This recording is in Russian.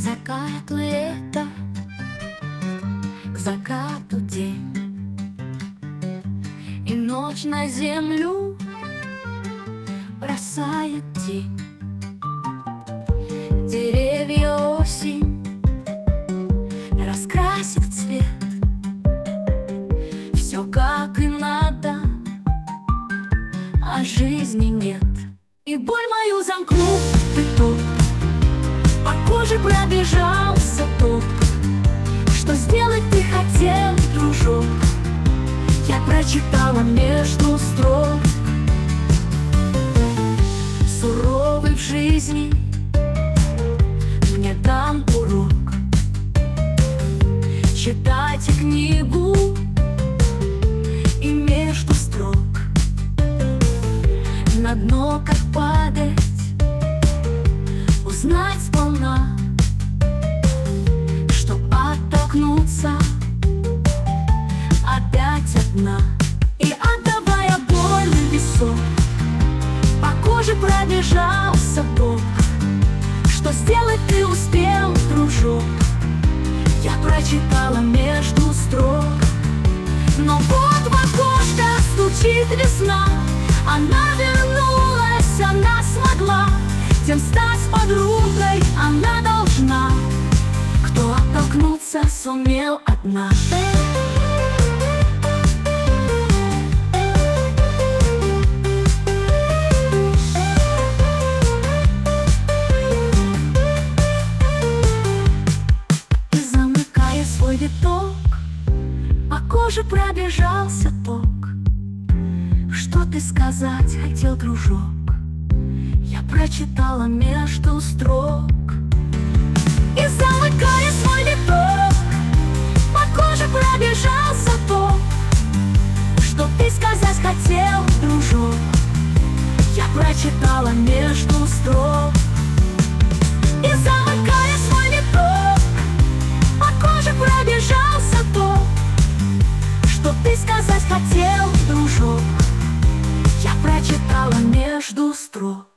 закату лето, к закату день, и ночь на землю бросает тень. Деревья осень раскрасит в цвет, все как и надо, а жизни нет. И боль мою замкнул ты тот, по коже пробежался ток. Что сделать ты хотел, дружок? Я прочитала между строк. Суровый в жизни мне дан урок. Читайте книгу и между строк. На дно как падать, узнать сполна, чтоб оттолкнуться опять от дна. И отдавая боль в висок, по коже пробежался ток. Что сделать ты успел, дружок? Я прочитала между строк. Но вот в окошко стучит весна. Она вернулась, она смогла тем стать подругой, она должна. Кто оттолкнуться сумел одна. И замыкая свой виток, по коже пробежался ток. Что ты сказать хотел, дружок? Я прочитала между строк. И замыкая свой виток, по коже пробежался ток. Что ты сказать хотел, дружок? Я прочитала между строк. И замыкая свой виток, по коже пробежался ток. Что ты сказать хотел, дружок? Я прочитала между строк.